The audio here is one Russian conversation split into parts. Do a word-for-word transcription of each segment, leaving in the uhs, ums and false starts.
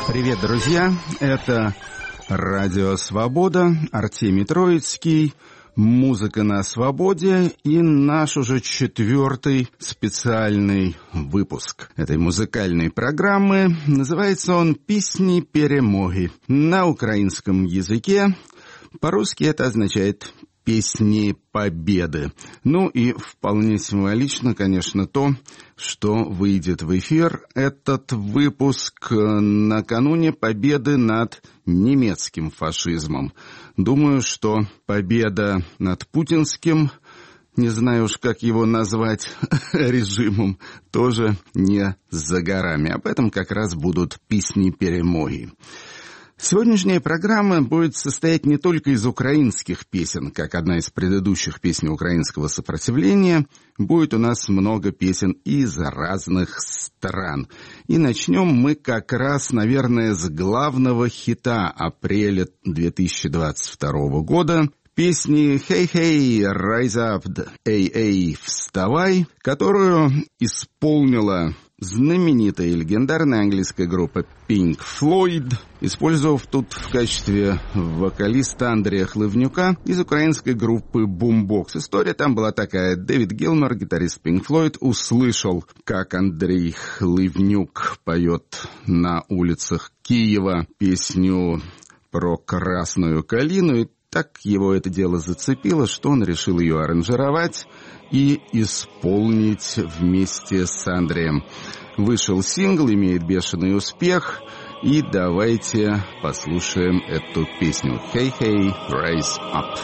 Привет, друзья! Это Радио Свобода, Артемий Троицкий, музыка на свободе и наш уже четвертый специальный выпуск этой музыкальной программы. Называется он «Песни перемоги» на украинском языке. По-русски это означает «Песни победы». Ну и вполне символично, конечно, то, что выйдет в эфир этот выпуск накануне победы над немецким фашизмом. Думаю, что победа над путинским, не знаю уж, как его назвать, режимом, тоже не за горами. Об этом как раз будут песни перемоги. Сегодняшняя программа будет состоять не только из украинских песен, как одна из предыдущих песен украинского сопротивления. Будет у нас много песен из разных стран. И начнем мы как раз, наверное, с главного хита апреля две тысячи двадцать второго года. Песни «Hey, hey, rise up, эй, эй, вставай», которую исполнила знаменитая и легендарная английская группа Pink Floyd, использовав тут в качестве вокалиста Андрея Хлывнюка из украинской группы Boombox. История там была такая. Дэвид Гилмор, гитарист Pink Floyd, услышал, как Андрей Хлывнюк поет на улицах Киева песню про красную калину, и так его это дело зацепило, что он решил ее аранжировать и исполнить вместе с Андреем. Вышел сингл, имеет бешеный успех, и давайте послушаем эту песню. «Hey, hey, rise up».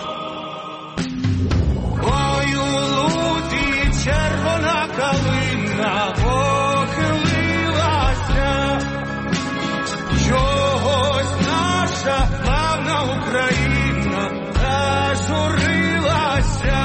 Ой, у луті червона калина похилилася, чогось наша славна Україна зажурилася.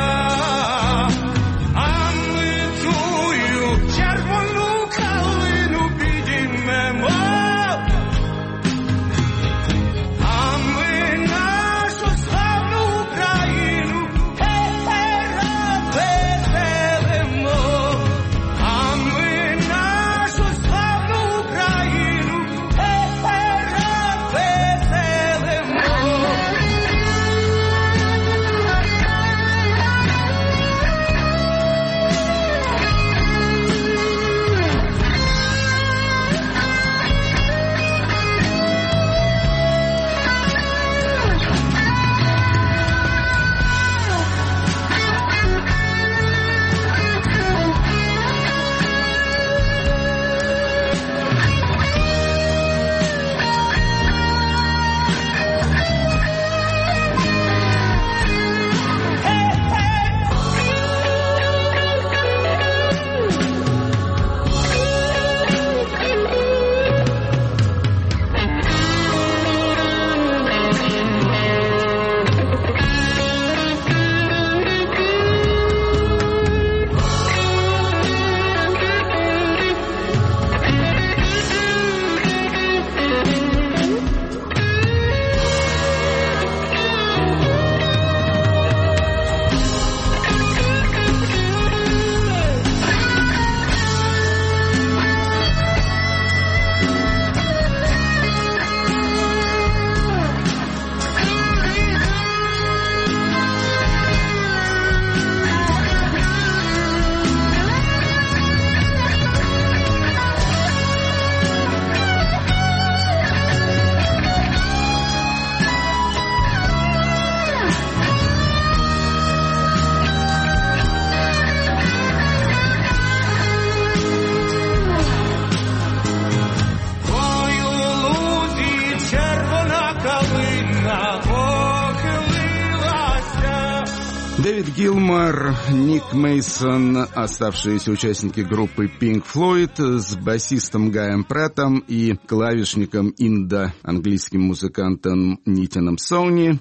Дэвид Гилмор, Ник Мейсон, оставшиеся участники группы Pink Floyd, с басистом Гаем Праттом и клавишником индо-английским музыкантом Нитаном Соуни.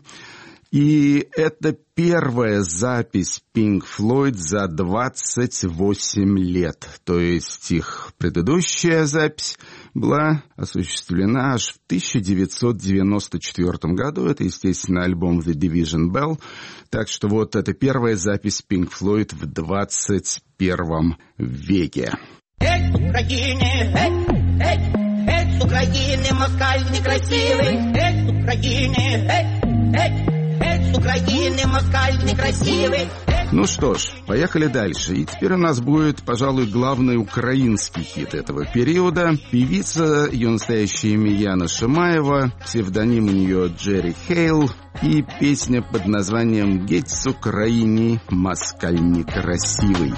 И это первая запись Pink Floyd за двадцать восемь лет. То есть их предыдущая запись была осуществлена аж в тысяча девятьсот девяносто четвёртом году. Это, естественно, альбом The Division Bell. Так что вот это первая запись Pink Floyd в двадцать первом веке. Эй, Украине, эй, эй, эй, Эй, с Украины москаль некрасивый. Эй, с Украины, эй, эй, эй, с Украины москаль некрасивый. Ну что ж, поехали дальше. И теперь у нас будет, пожалуй, главный украинский хит этого периода. Певица, ее настоящее имя Яна Шимаева, псевдоним у нее Джерри Хейл, и песня под названием «Геть с Украины, москаль некрасивый».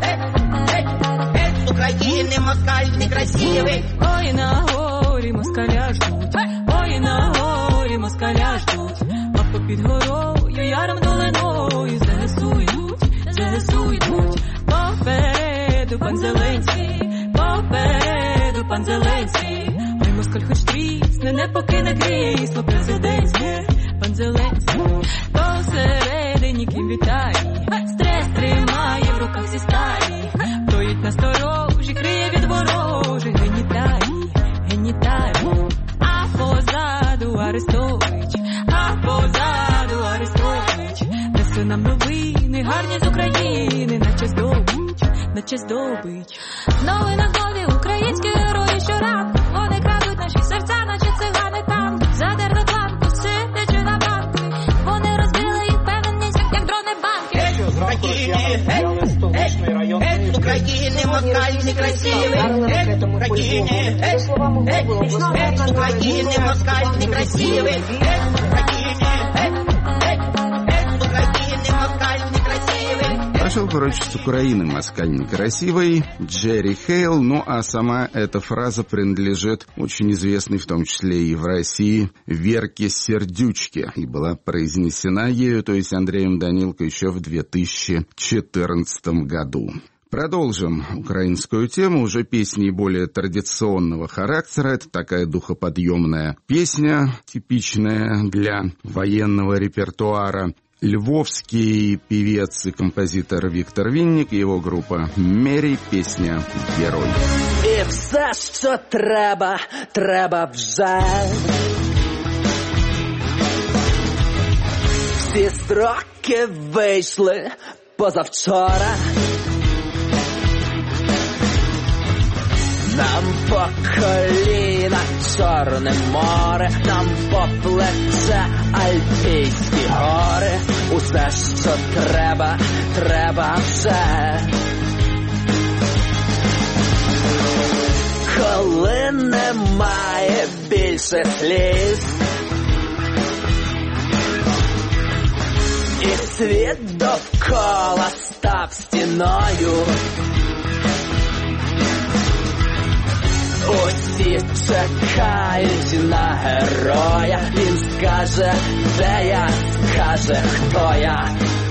С Украины москаль некрасивый. Ой, на горі москаля ждуть, ой, на горі москаля ждуть, а попід горою яром долиною ЗСУ йдуть, ЗСУ йдуть. Попереду пан Зеленський, попереду пан Зеленський, ой, москаль хоч трісне, не покине крісло президентське, пан Зеленський. Посередині ким вітає, стрес тримає в руках всі сталі, стоїть насторожі, криє від ворожих геніталій, геніталій. А позаду Арестович, а позаду Арестович, несе нам новини, гарні з України, наче здобич, наче здобич. Новина нові українські герої щоранку, вони крадуть наші серця, наче цигани танки, задерли планку, сидячи на банку, вони розбили їх певненість, як дрони банки. Эй, с Украины, эй, эй, эй, с Украины москаль некрасивый. Эй, с Украины, эй, эй, эй, с Украины москаль некрасивый. Эй, с Украины, эй, эй, эй, с Украины москаль некрасивый. Пошел, короче, с Украины москаль некрасивый, Джерри Хейл, ну а сама эта фраза принадлежит очень известной, в том числе и в России, Верке Сердючке, и была произнесена ею, то есть Андреем Данилко, еще в две тысячи четырнадцатом году. Продолжим украинскую тему, уже песни более традиционного характера. Это такая духоподъемная песня, типичная для военного репертуара. Львовский певец и композитор Виктор Винник и его группа «Мері», песня «Герой». І все, що треба, треба вже. Всі строки вийшли позавчора. Нам по коліна Чорне море, нам по плече Альпійські гори. Усе, що треба, треба вже. Коли немає більше сліз, і світ довкола став стіною, усі чекають на героя. Він скаже, де я, скаже, хто я.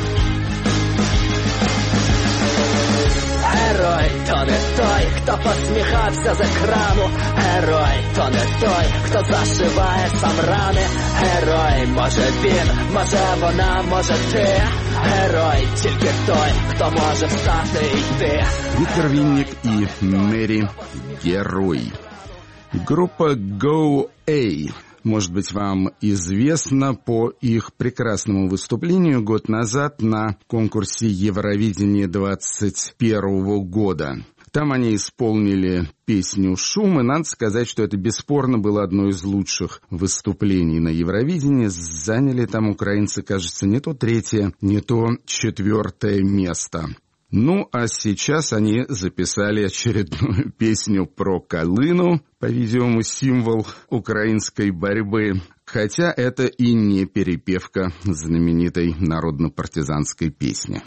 Герой то не той, хто посміхався з екрану. Герой то не той, хто зашиває сам рани. Герой може він, може вона, може ти. Герой тільки той, хто може встати і йти. Виктор Винник и «Мері», «Герой». Группа Go-A, может быть, вам известно по их прекрасному выступлению год назад на конкурсе Евровидения двадцать первого года. Там они исполнили песню «Шум», и надо сказать, что это бесспорно было одно из лучших выступлений на Евровидении. Заняли там украинцы, кажется, не то третье, не то четвертое место. Ну, а сейчас они записали очередную песню про Калину, по-видимому, символ украинской борьбы, хотя это и не перепевка знаменитой народно-партизанской песни.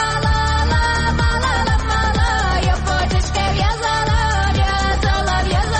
Солов'я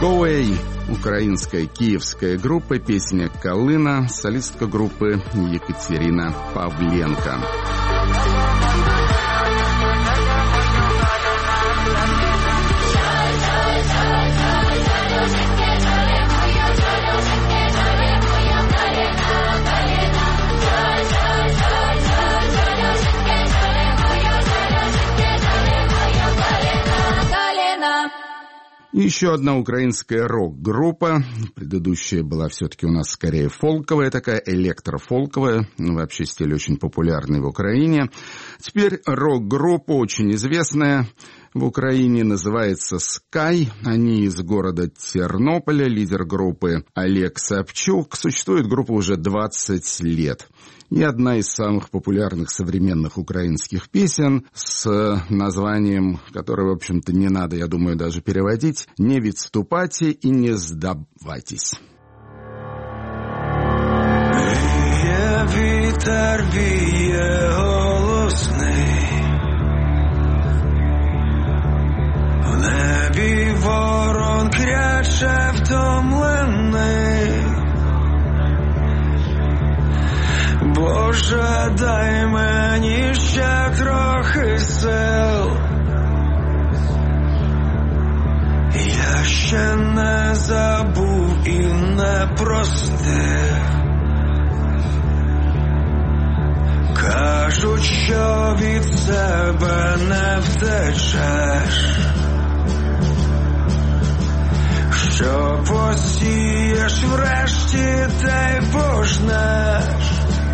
Гоуей, украинская киевская группа, песня «Калина», солистка группы Екатерина Павленко. И еще одна украинская рок-группа. Предыдущая была все-таки у нас скорее фолковая такая, электрофолковая. Ну, вообще стиль очень популярный в Украине. Теперь рок-группа очень известная в Украине, называется Sky. Они из города Тернополя. Лидер группы Олег Собчук. Существует группа уже двадцать лет. И одна из самых популярных современных украинских песен с названием, которое, в общем-то, не надо, я думаю, даже переводить, «Не відступайте и не сдавайтесь». Віє вітер, віє голосний, в небі ворон кряче втомлений. Боже, дай мені ще трохи сил, я ще не забув і не простив. Кажуть, що від себе не втечеш, що посієш врешті, те й пожнеш.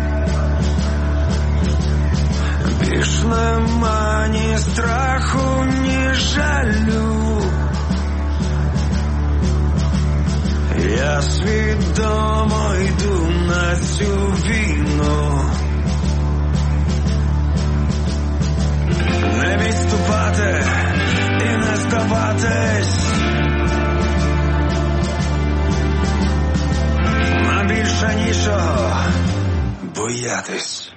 Більш нема ні страху, ні жалю. Я свідомо йду на цю війну. Не відступати і не здаватись. Нам більше нічого боятись.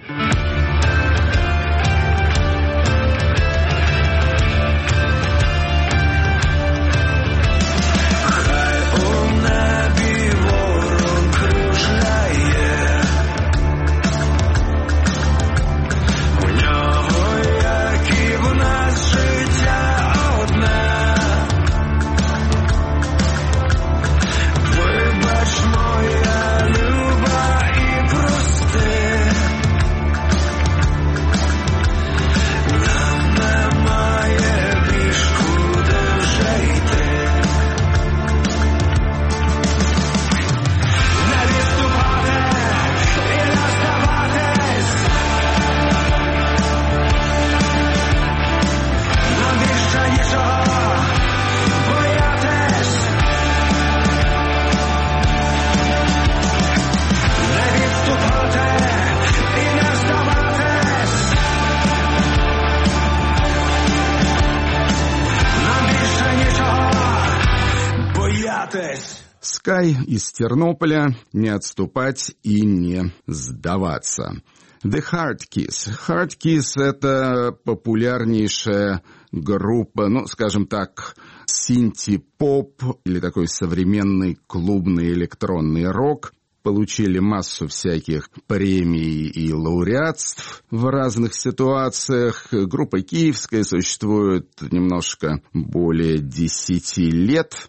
Sky из Тернополя, «Не отступать и не сдаваться». The Hard Kiss. Hard Kiss — это популярнейшая группа, ну, скажем так, синти-поп или такой современный клубный электронный рок. Получили массу всяких премий и лауреатств в разных ситуациях. Группа киевская существует немножко более десяти лет.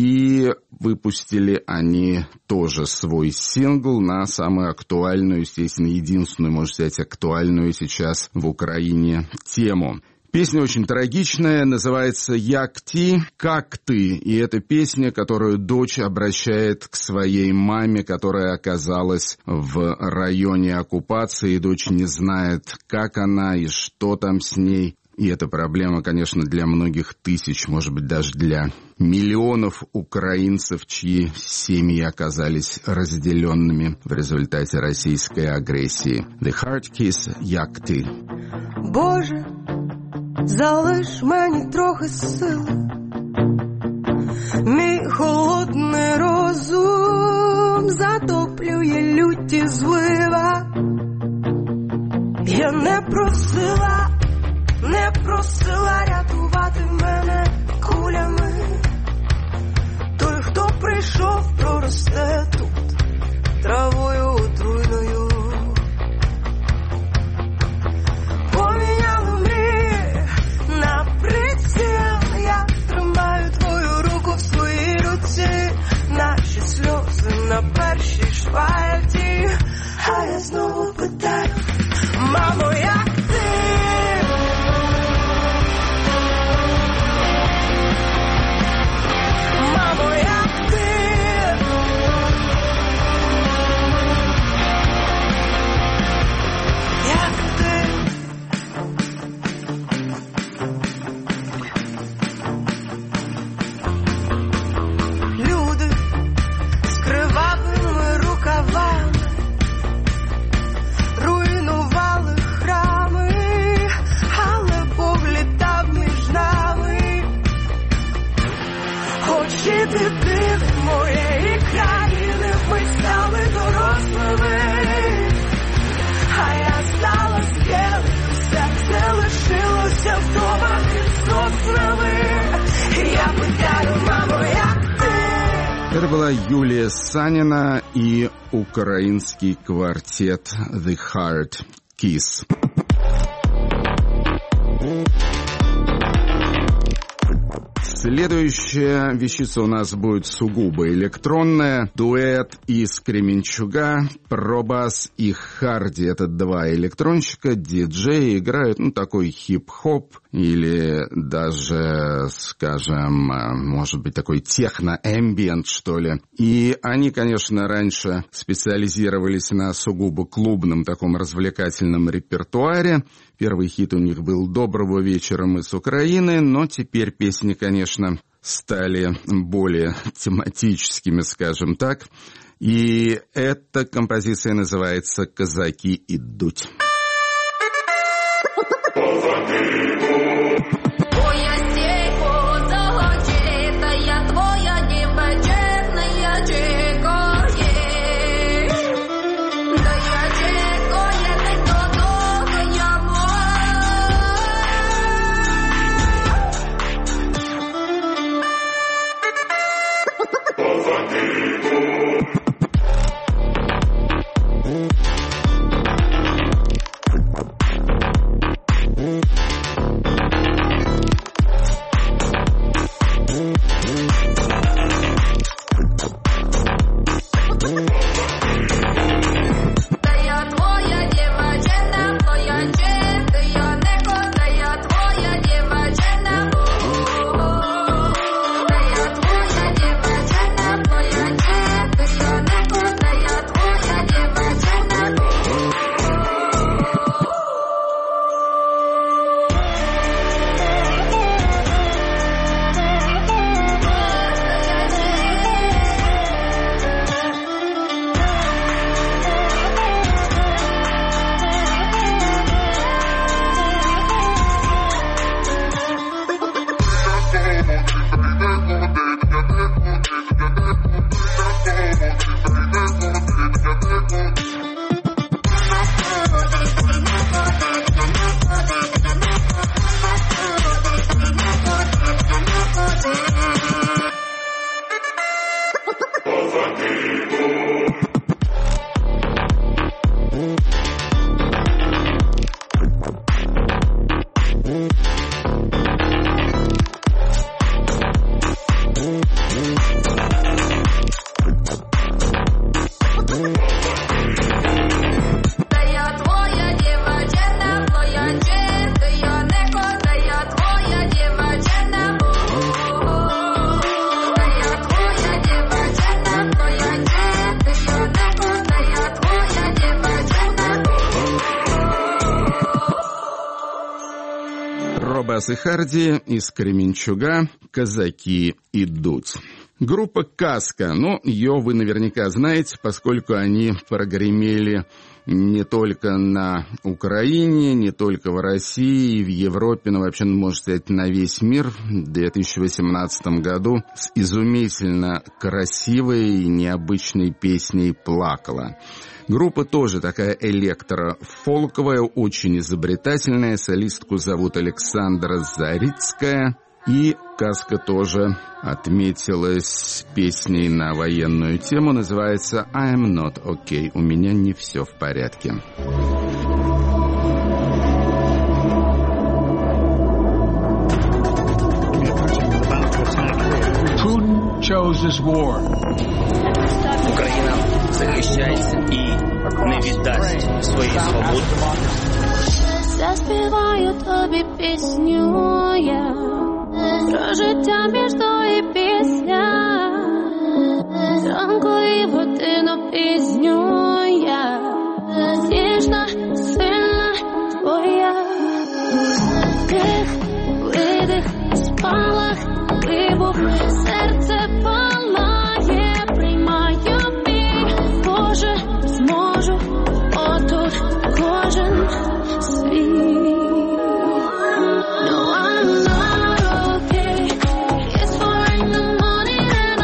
И выпустили они тоже свой сингл на самую актуальную, естественно, единственную, можно сказать, актуальную сейчас в Украине тему. Песня очень трагичная, называется «Як ти», «Как ты». И это песня, которую дочь обращает к своей маме, которая оказалась в районе оккупации. И дочь не знает, как она и что там с ней. И это проблема, конечно, для многих тысяч, может быть, даже для миллионов украинцев, чьи семьи оказались разделенными в результате российской агрессии. The Hard Kiss, «Як ти». Боже, залиш мені трохи сили, мій холодний розум затоплює люті злива. Я не просила, не просила рятувати мене кулями. Той дитини моєї країни ми стали дорослими, а я стала з'єлою, серце лишилося вдома зносили. Я питаю, мамо, як ти? Это была Юлия Санина и украинский квартет The Hard Kiss. Следующая вещица у нас будет сугубо электронная. Дуэт из Кременчуга, Пробас и Харди. Это два электронщика, диджеи, играют, ну, такой хип-хоп или даже, скажем, может быть, такой техно-эмбиент, что ли. И они, конечно, раньше специализировались на сугубо клубном таком развлекательном репертуаре. Первый хит у них был «Доброго вечера, мы с Украины», но теперь песни, конечно, стали более тематическими, скажем так. И эта композиция называется «Казаки идут». Пробас и Харди из Кременчуга, «Казаки идут». Группа «Каска», ну, ее вы наверняка знаете, поскольку они прогремели не только на Украине, не только в России, в Европе, но вообще, можно сказать, на весь мир в две тысячи восемнадцатом году с изумительно красивой и необычной песней «Плакала». Группа тоже такая электро-фолковая, очень изобретательная. Солистку зовут Александра Зарицкая. И «Каска» тоже отметилась песней на военную тему. Называется «I'm not okay». У меня не все в порядке. Putin chose this war. Україна захищається і не віддасть свої свободи. Заспіваю тобі пісню я про життя між і пісня, ранку і годину пісню я, ніжна, сильна твоя. Вдих, видих, спалах, вибух, серце палає, приймаю бій, Боже, зможу, отут кожен свій. No, I'm not okay. It's four in the morning and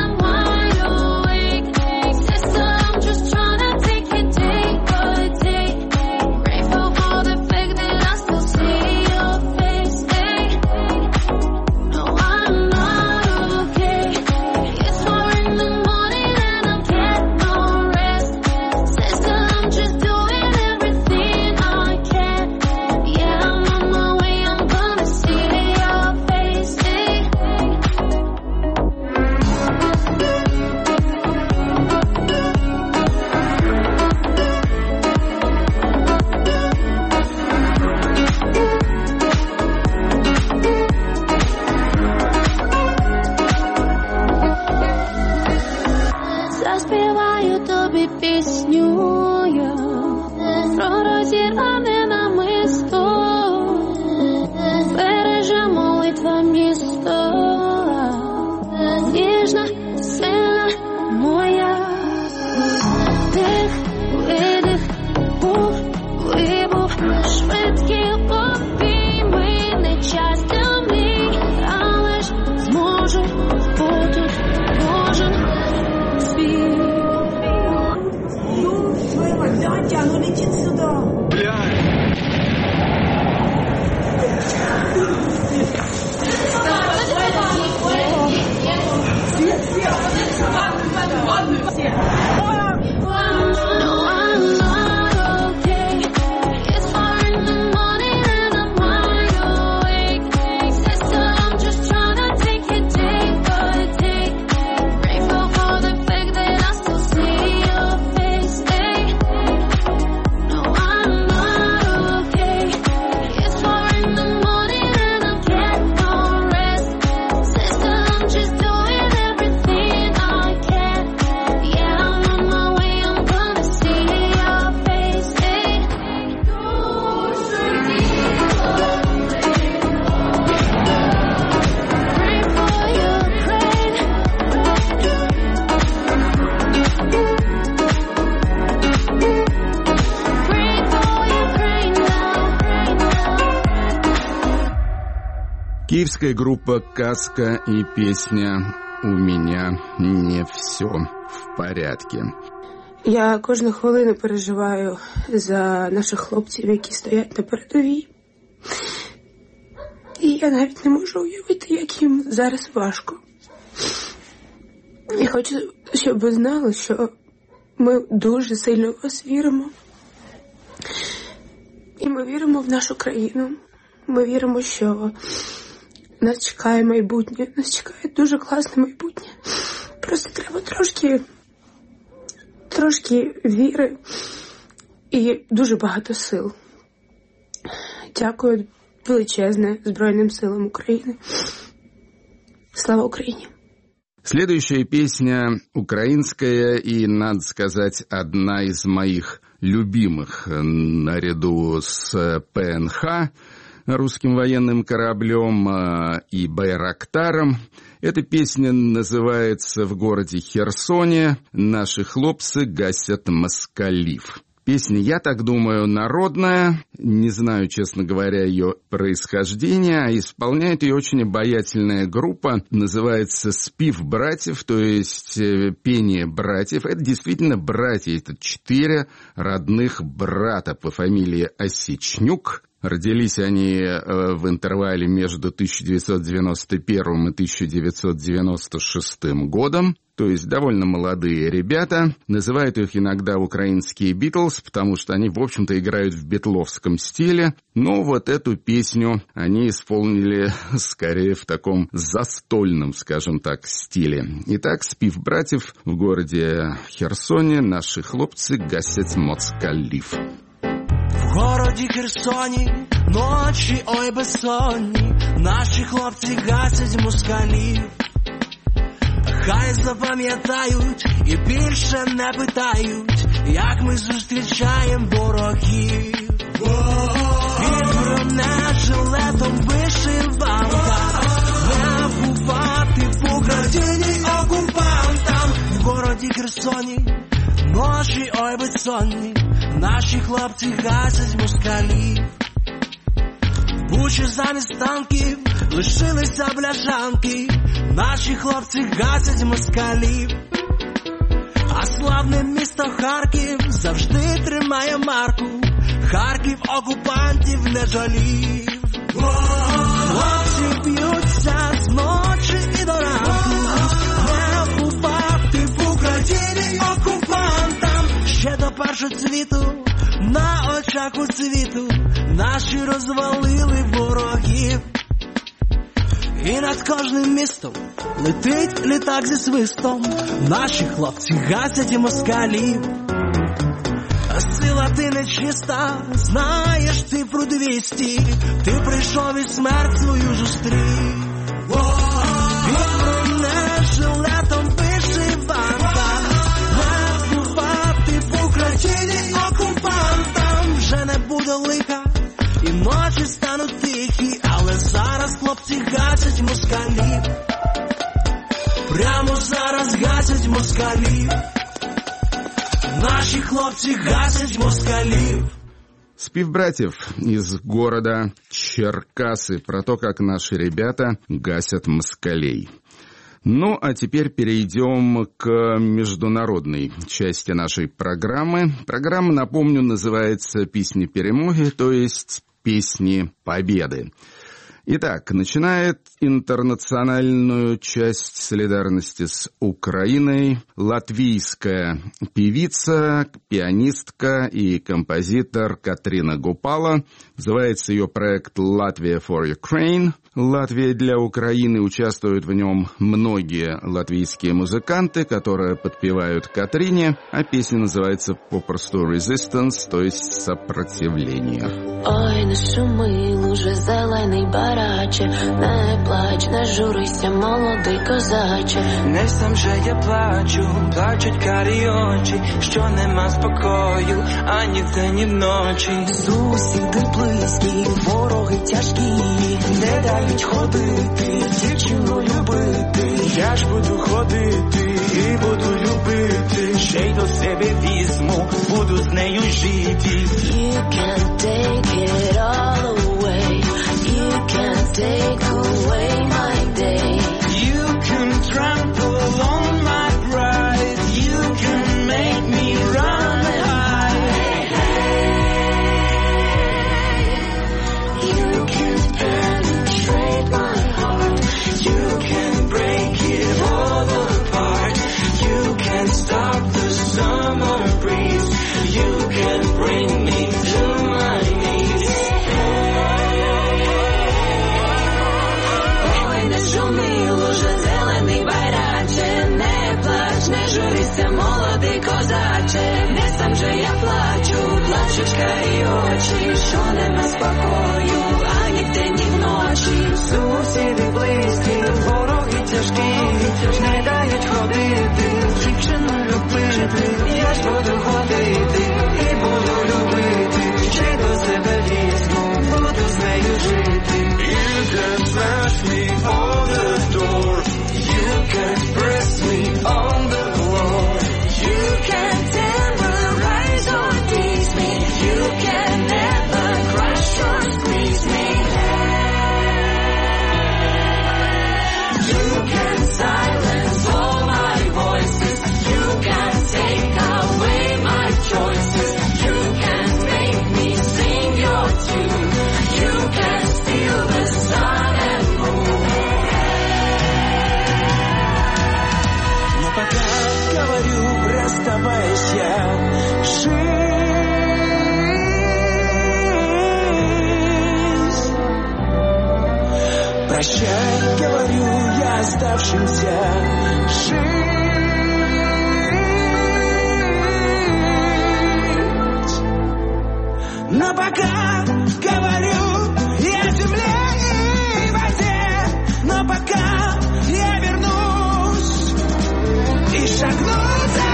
просто, ніжна, сильна моя. Дих, видих, був, вибух, швидкі обійми, не часто мій, але ж зможу бути кожен свій. Ну, Слава, гляньте, оно летит сюда. Киевская группа «Каска» и песня «У меня не все в порядке». Я кожну хвилину переживаю за наших хлопців, які стоять на передовій. І я навіть не можу уявити, як їм зараз важко. Я хочу, щоб ви знали, що ми дуже сильно в вас віримо. І ми віримо в нашу країну. Ми віримо, що нас чекає майбутнє. Нас чекає дуже класне майбутнє. Просто треба трошки, трошки віри і дуже багато сил. Дякую величезне Збройним силам України. Слава Украине! Следующая песня украинская и, надо сказать, одна из моих любимых наряду с ПНХ, русским военным кораблем, и Байрактаром. Эта песня называется «В городе Херсоне наши хлопцы гасят москалив». Песня, я так думаю, народная, не знаю, честно говоря, ее происхождение, а исполняет ее очень обаятельная группа, называется «Спив братьев», то есть пение братьев. Это действительно братья, это четыре родных брата по фамилии Осечнюк. Родились они в интервале между тысяча девятьсот девяносто первым и тысяча девятьсот девяносто шестым годом. То есть довольно молодые ребята. Называют их иногда украинские Битлз, потому что они, в общем-то, играют в битловском стиле. Но вот эту песню они исполнили скорее в таком застольном, скажем так, стиле. Итак, «Спив братьев» в городе Херсоне наши хлопцы гасят москалив. В городі Херсоні ночі, ой, безсонні, наші хлопці гасять москалів. Хай запам'ятають і більше не питають, як ми зустрічаємо ворогів. Під бронежилетом вишиванка, не бувати по країні окупантам. В городі Херсоні ночі, ой, безсонні, наші хлопці гасять москалів. Бучі замість танків лишилися бляшанки, наші хлопці гасять москалів. А славне місто Харків завжди тримає марку, Харків окупантів не жалів. Хлопці б'ються з ночі і до ранку, не бувати в Україні окупантам. Ще до першого цвіту, на очах у світу, наші розвалили ворогів. І над кожним містом летить літак зі свистом, наші хлопці гасять москалів. Сила ти нечиста, знаєш цифру двісті, ти прийшов і смерть свою зустрів. Під бронежилетом вишиванка, не бувати в Україні окупантам. Вже не буде лиха, і ночі стануть тихі, але зараз хлопці гасять москалів. москалів. Прямо зараз гасять москалів. Наші хлопці гасять москалів. Спев братьев из города Черкасы про то, как наши ребята гасят москалей. Ну, а теперь перейдем к международной части нашей программы. Программа, напомню, называется «Песни перемоги», то есть «Песни победы». Итак, начинает интернациональную часть солидарности с Украиной латвийская певица, пианистка и композитор Катрина Гупала. Называется ее проект «Latvia for Ukraine». «Латвия для Украины». Участвуют в нем многие латвийские музыканты, которые подпевают Катрине, а песня называется попросту «Resistance», то есть «Сопротивление». Ой, не шуми, луже зелений бараче, не плач, не журися, молодий козаче. Не сам же я плачу, плачуть карі очі, що нема спокою, ані вдень, ні вночі. Сусіди близькі, вороги тяжкі, не дають ходити, дівчину любити. Я ж буду ходити і буду любити, ще й до себе візьму, буду з нею жити. You can take it all away, you can take away my day. You can trample on my pride, you can make me run and hide. You can penetrate my heart, You can break it all apart. You can stop the summer breeze. You can bring me to my knees. ой, не шуми, луже зелений байраче, не плач, не журися, молодий козаче. Не сам же я плачу, плачуть карі очі, що нема спокою, ані вдень, ні вночі. Сусіди близькі, вороги тяжкі, не дають ходити, дівчину любити. Я ж буду ходити і буду любити, ще до себе візьму, буду з нею жити. You can smash me on the door, you can press me on the floor. You can terrorize or tease me, you can never crush or squeeze me. You can silence all my voices, you can take away my choices, you can make me sing your tune, you can steal the sun and moon. Но пока говорю, расставайся, жизнь. Прощай, говорю я оставшимся, жить. Но пока говорю я земле и воде, но пока я вернусь и шагну за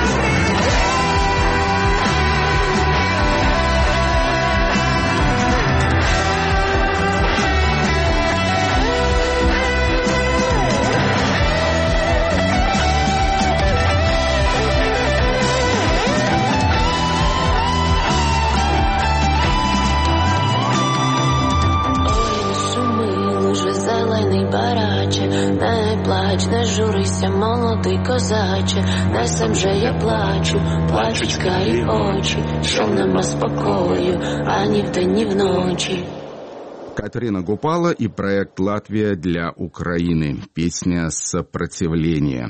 бараче, не плач, не журися, молодий козаче. Не сам же я плачу, плачуть карі очі, що нема спокою, ані вдень, ні вночі. Катрина Гупала и проект «Латвия для Украины». Песня «Сопротивление».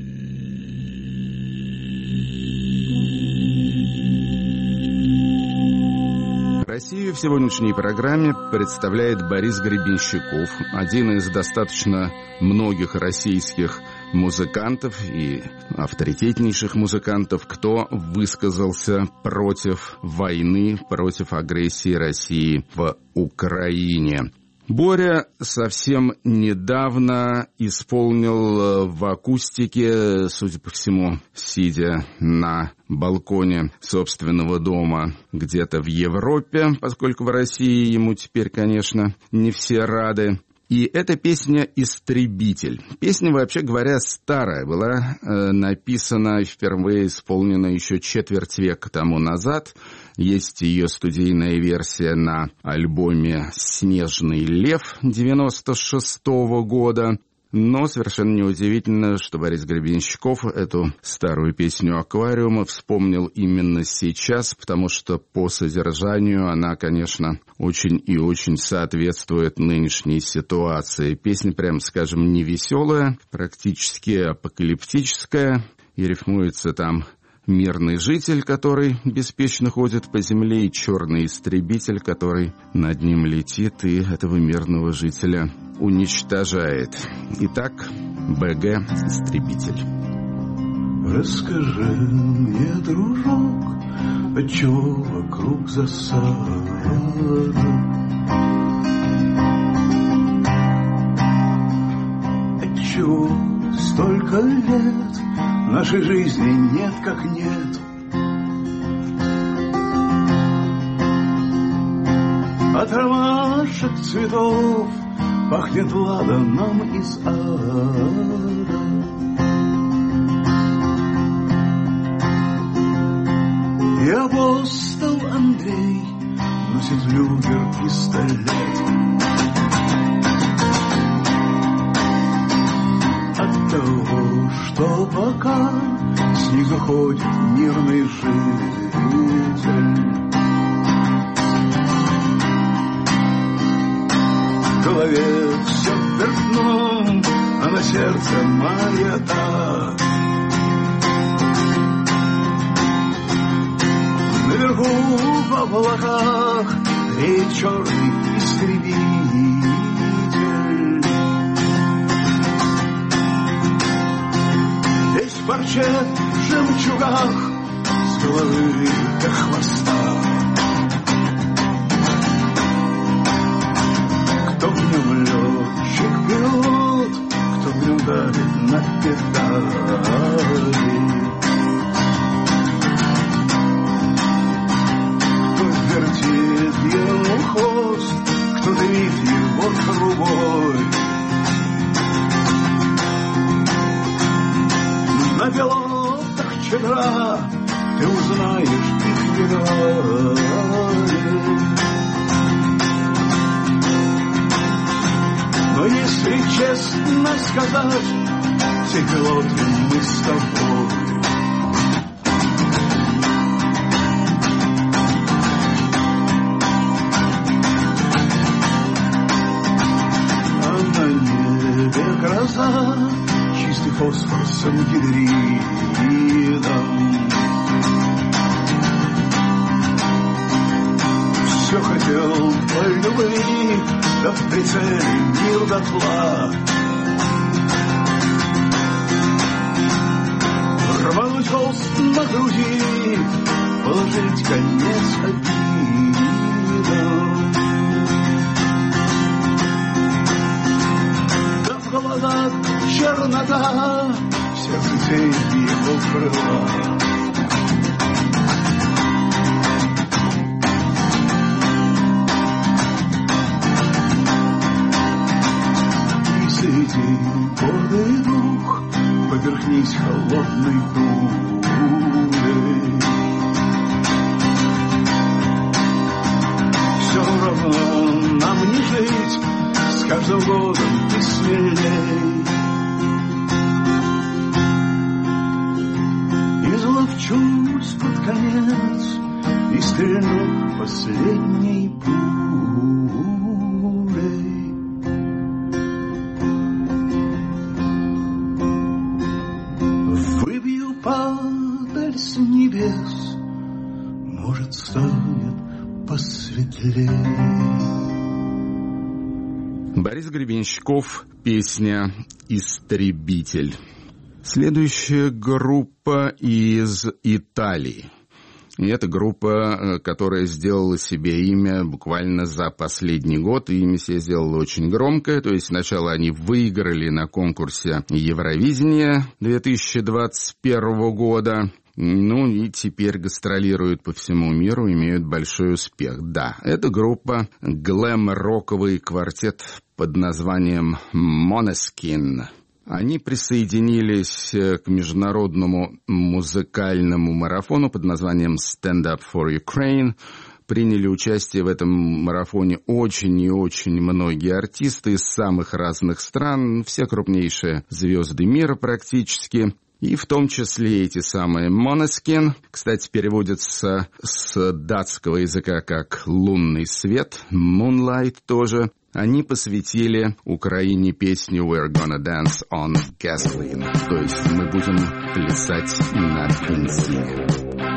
Россию в сегодняшней программе представляет Борис Гребенщиков, один из достаточно многих российских музыкантов и авторитетнейших музыкантов, кто высказался против войны, против агрессии России в Украине. Боря совсем недавно исполнил в акустике, судя по всему, сидя на балконе собственного дома где-то в Европе, поскольку в России ему теперь, конечно, не все рады, И эта песня «Истребитель». Песня, вообще говоря, старая, была э, написана и впервые исполнена еще четверть века тому назад. Есть ее студийная версия на альбоме «Снежный лев» девяносто шестого года. Но совершенно неудивительно, что Борис Гребенщиков эту старую песню «Аквариума» вспомнил именно сейчас, потому что по содержанию она, конечно, очень и очень соответствует нынешней ситуации. Песня, прямо скажем, не веселая, практически апокалиптическая, и рифмуется там мирный житель, который беспечно ходит по земле, и черный истребитель, который над ним летит и этого мирного жителя уничтожает. Итак, БГ «Истребитель». Расскажи мне, дружок, отчего вокруг засада? Отчего столько лет нашей жизни нет как нет? От ромашек цветов пахнет ладаном из ада. И апостол Андрей носит в люгер пистолет. От того, что пока с них заходит мирный житель, в голове все вверх дном, а на сердце маята. Наверху в облаках реет черный истребитель. Весь в парче, в жемчугах, с головы до хвоста. Кто в нем летчик-пилот, кто в нем давит на педали. Вертит ему хвост, кто дымит его трубой. На пилотах вчера ты узнаешь их героев. Но если честно сказать, все пилоты мы с тобой. Гроза, чистый фосфор с ангидридом. Все хотел по любви, да в прицеле мир дотла. Рвануть холст на груди, положить конец обидам. Холода, чернота, сердце тень его крыла. И среди гордый дух, поверхнись холодной бурей. Все равно нам не жить, с каждым годом ты смелей. Изловчусь под конец и стрельну последней пулей. Выбью падаль с небес, может, станет посветлей. Борис Гребенщиков, песня «Истребитель». Следующая группа из Италии. И это группа, которая сделала себе имя буквально за последний год. И имя себе сделала очень громкое. То есть сначала они выиграли на конкурсе Евровидения две тысячи двадцать первого года. Ну и теперь гастролируют по всему миру, имеют большой успех. Да, это группа глэм-роковый квартет под названием Måneskin. Они присоединились к международному музыкальному марафону под названием Stand Up for Ukraine. Приняли участие в этом марафоне очень и очень многие артисты из самых разных стран, все крупнейшие звезды мира практически. И в том числе эти самые Måneskin, кстати, переводятся с датского языка как «лунный свет», «moonlight» тоже. Они посвятили Украине песню «We're gonna dance on gasoline», то есть мы будем плясать на бензине.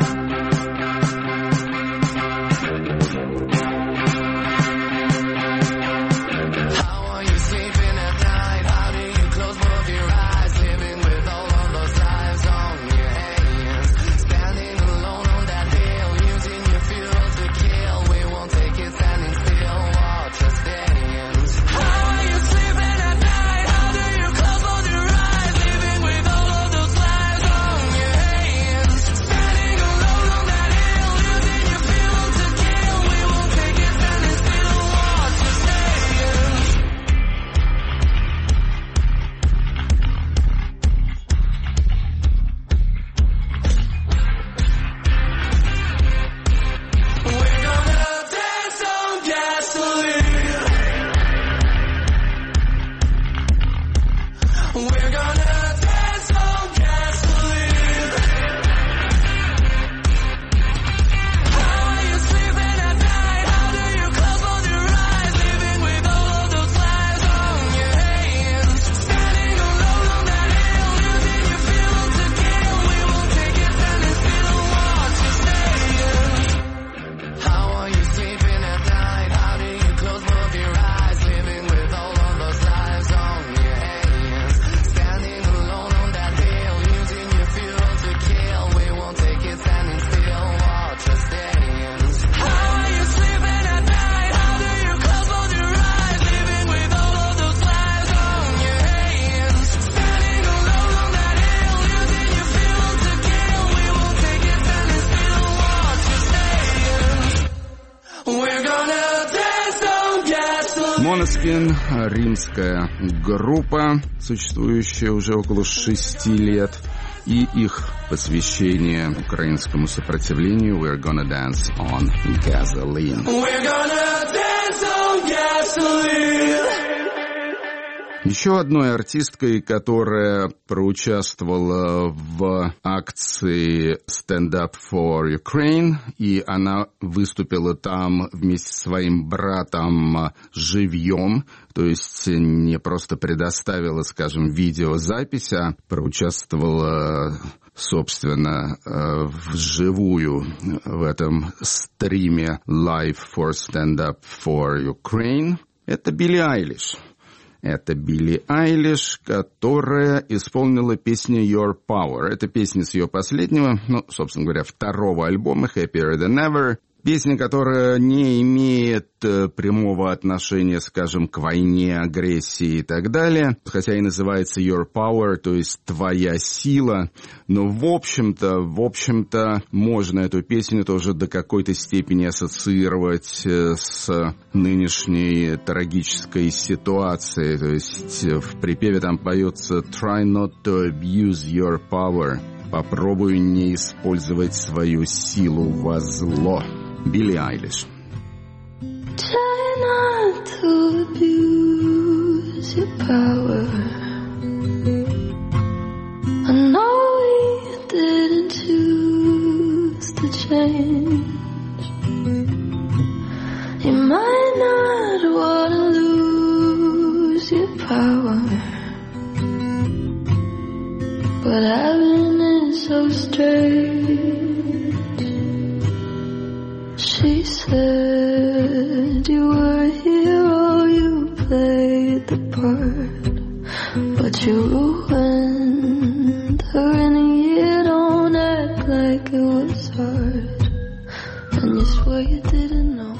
Måneskin — римская группа, существующая уже около шести лет, и их посвящение украинскому сопротивлению «We're gonna dance on gasoline». We're gonna dance on gasoline. Еще одной артисткой, которая проучаствовала в акции Stand Up for Ukraine, и она выступила там вместе со своим братом живьем, то есть не просто предоставила, скажем, видеозапись, а проучаствовала, собственно, вживую в этом стриме Live for Stand Up for Ukraine. Это Билли Айлиш. Это Билли Айлиш, которая исполнила песню «Your Power». Это песня с ее последнего, ну, собственно говоря, второго альбома «Happier Than Ever». Песня, которая не имеет прямого отношения, скажем, к войне, агрессии и так далее, хотя и называется «Your Power», то есть «Твоя сила», но в общем-то, в общем-то, можно эту песню тоже до какой-то степени ассоциировать с нынешней трагической ситуацией, то есть в припеве там поется «Try not to abuse your power», «Попробуй не использовать свою силу во зло». Билли Айлиш. Try not to abuse your power. I know we didn't choose to change. You might not want to lose your power, but having it so strange. She said you were a hero, you played the part, but you ruined her in a year. Don't act like it was hard, and you swear you didn't know.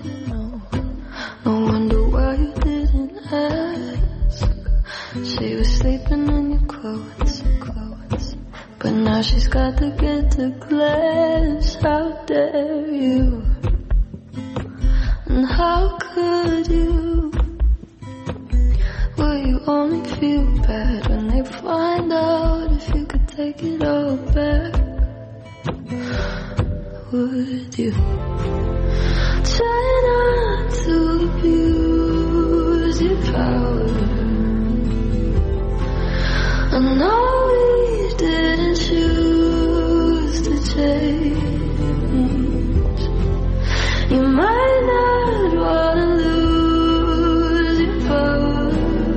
No wonder why you didn't ask. She was sleeping in your clothes, clothes, But now she's got to get to glance. How dare you? And how could you? Will you only feel bad when they find out if you could take it all back? Would you try not to abuse your power? I know we didn't choose to change. You might not want to lose your power,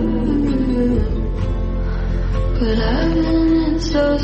but I've been so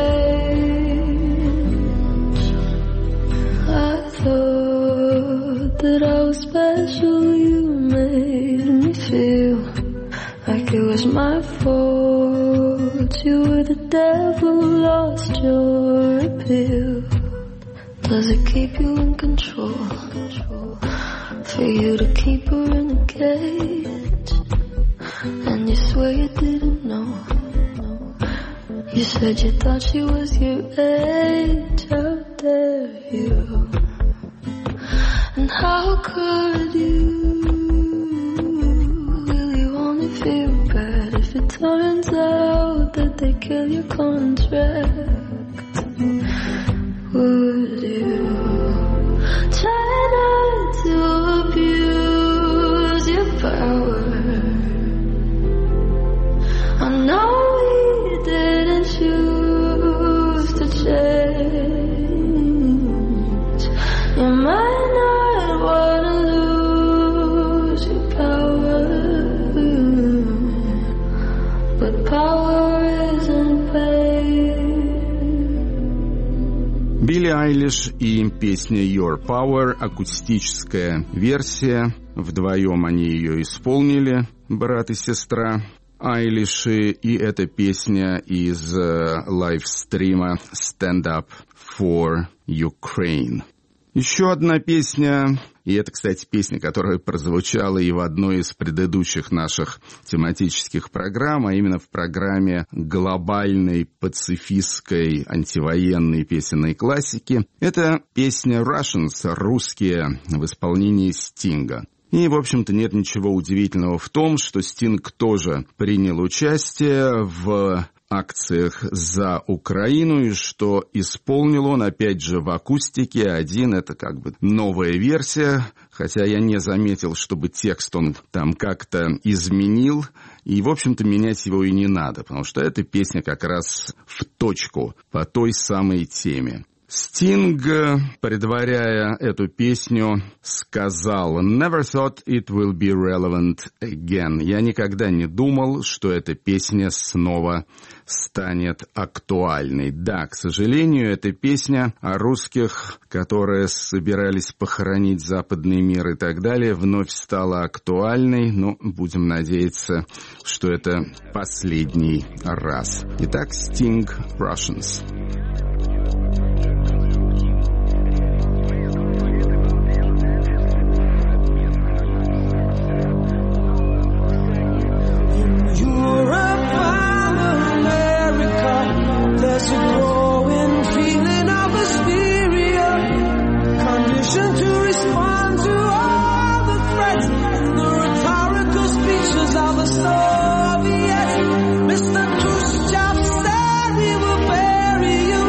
strange. I thought that I was special. You made me feel like it was my fault. You were the devil, lost your appeal. Does it keep you in control? For you to keep her in a cage, and you swear you didn't know. You said you thought she was your age. How dare you? And how could you? Will you only feel bad if it turns out that they kill your contract? Would you try not to abuse your power? I know we didn't choose to change. You might not want to lose your power, but power isn't pain. Билли Айлиш и песня Your Power, акустическая версия. Вдвоем они ее исполнили, брат и сестра Айлиши, и эта песня из лайвстрима Stand Up for Ukraine. Еще одна песня, и это, кстати, песня, которая прозвучала и в одной из предыдущих наших тематических программ, а именно в программе глобальной пацифистской антивоенной песенной классики. Это песня Russians, русские, в исполнении Стинга. И, в общем-то, нет ничего удивительного в том, что Стинг тоже принял участие в акциях за Украину, и что исполнил он, опять же, в акустике один. Это как бы новая версия, хотя я не заметил, чтобы текст он там как-то изменил. И, в общем-то, менять его и не надо, потому что эта песня как раз в точку по той самой теме. Стинг, предваряя эту песню, сказал: «Never thought it will be relevant again». Я никогда не думал, что эта песня снова станет актуальной. Да, к сожалению, эта песня о русских, которые собирались похоронить западный мир и так далее, вновь стала актуальной, но будем надеяться, что это последний раз. Итак, Стинг, Russians. There's a growing feeling of hysteria, conditioned to respond to all the threats and the rhetorical speeches of the Soviets. Mister Khrushchev said we will bury you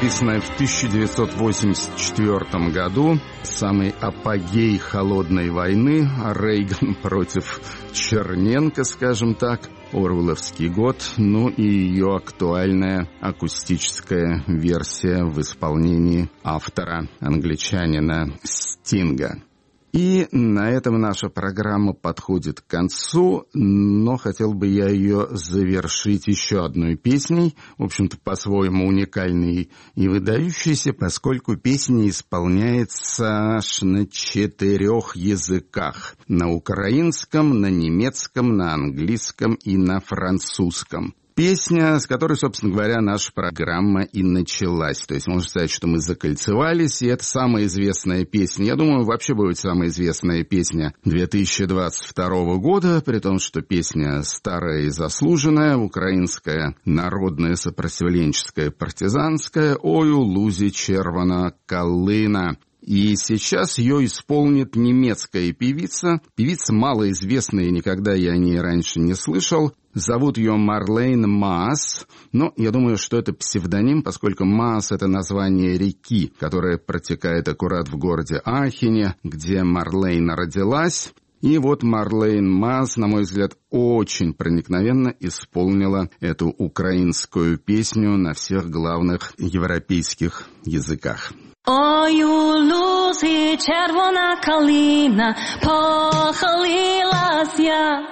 написанная в тысяча девятьсот восемьдесят четвёртом году, самый апогей холодной войны, Рейган против Черненко, скажем так, орвелловский год, ну и ее актуальная акустическая версия в исполнении автора, англичанина Стинга. И на этом наша программа подходит к концу, но хотел бы я ее завершить еще одной песней, в общем-то, по-своему уникальной и выдающейся, поскольку песня исполняется аж на четырех языках: на украинском, на немецком, на английском и на французском. Песня, с которой, собственно говоря, наша программа и началась. То есть можно сказать, что мы закольцевались, и это самая известная песня. Я думаю, вообще будет самая известная песня две тысячи двадцать второго года, при том, что песня старая и заслуженная, украинская, народная, сопротивленческая, партизанская «Ой у лузі червона калина». И сейчас ее исполнит немецкая певица. Певица малоизвестная, никогда я о ней раньше не слышал. Зовут ее Марлейн Маас, но я думаю, что это псевдоним, поскольку Маас — это название реки, которая протекает аккурат в городе Ахене, где Марлейн родилась. И вот Марлейн Маас, на мой взгляд, очень проникновенно исполнила эту украинскую песню на всех главных европейских языках. Ой, у лузі червона калина, похилилась я.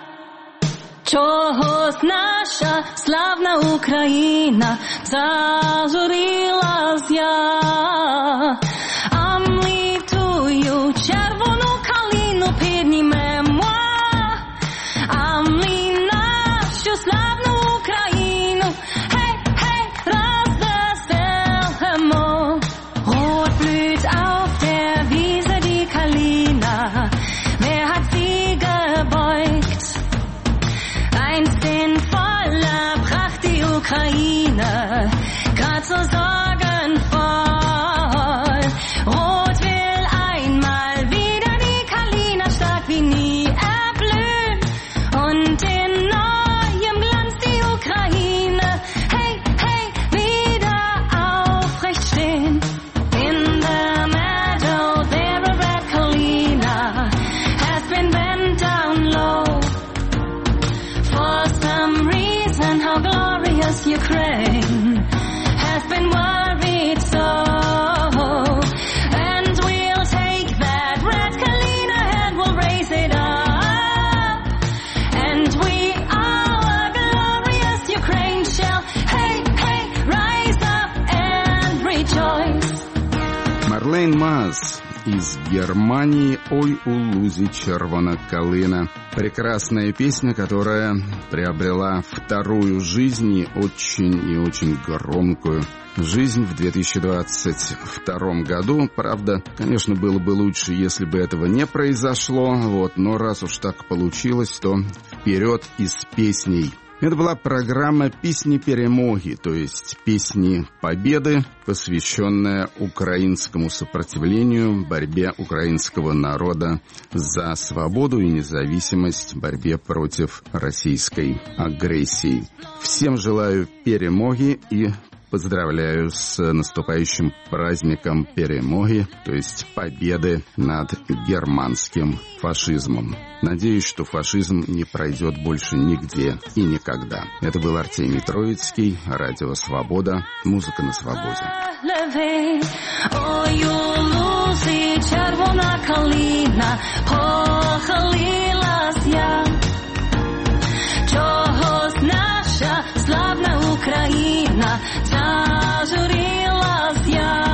Чогось наша славна Україна зажурилась я. А ми тую червону калину піднімемо, а ми нашу славну Україну, гей, гей, розвеселимо. Rot blüht auf der Wiese die Kalina, wer hat sie gebeugt? Einst in voller Pracht die Ukraine, grad so sorgenvoll. Rot will einmal wieder die Kalina stark wie nie erblühen und in neuem Glanz die Ukraine, hey, hey, wieder aufrecht stehen. In the meadow there a red Kalina has been bent down low. For some reason, how glorious Ukraine has been worried so. And we'll take that red Kalina and we'll raise it up. And we, our glorious Ukraine, shall, hey, hey, rise up and rejoice. Марлейн Маас из Германии «Ой у лузі червона калина». Прекрасная песня, которая приобрела вторую жизнь, и очень и очень громкую жизнь в две тысячи двадцать втором году. Правда, конечно, было бы лучше, если бы этого не произошло, вот, но раз уж так получилось, то вперед и с песней. Это была программа «Песни перемоги», то есть «Песни победы», посвященная украинскому сопротивлению, борьбе украинского народа за свободу и независимость, борьбе против российской агрессии. Всем желаю перемоги и поздравляю с наступающим праздником перемоги, то есть победы над германским фашизмом. Надеюсь, что фашизм не пройдет больше нигде и никогда. Это был Артемий Троицкий, Радио Свобода, музыка на свободе. Славна Україна зажурилась я,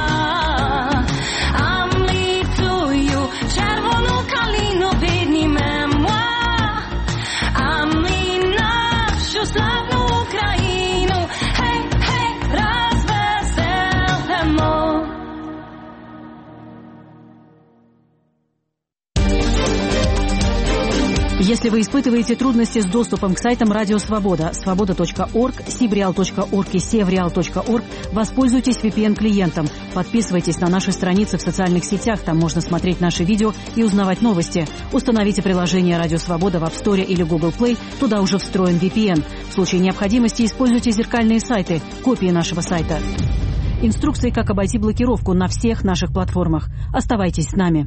а ми тую червону калину піднімемо, а ми нашу славну Україну, гей, гей, розвеселимо. Если вы испытываете трудности с доступом к сайтам Радио Свобода, свобода точка орг, сибреал точка орг и севреал точка орг, воспользуйтесь ви пи эн-клиентом. Подписывайтесь на наши страницы в социальных сетях, там можно смотреть наши видео и узнавать новости. Установите приложение Радио Свобода в App Store или Google Play, туда уже встроен ви пи эн. В случае необходимости используйте зеркальные сайты, копии нашего сайта. Инструкции, как обойти блокировку на всех наших платформах. Оставайтесь с нами.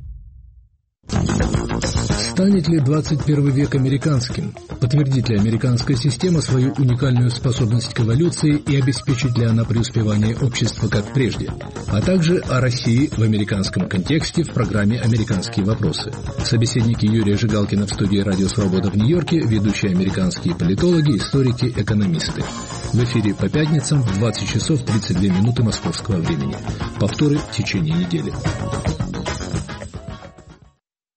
Станет ли двадцать первый век американским? Подтвердит ли американская система свою уникальную способность к эволюции и обеспечит ли она преуспевание общества как прежде? А также о России в американском контексте в программе «Американские вопросы». Собеседники Юрия Жигалкина в студии «Радио Свобода» в Нью-Йорке, ведущие американские политологи, историки, экономисты. В эфире по пятницам в двадцать часов тридцать две минуты московского времени. Повторы в течение недели.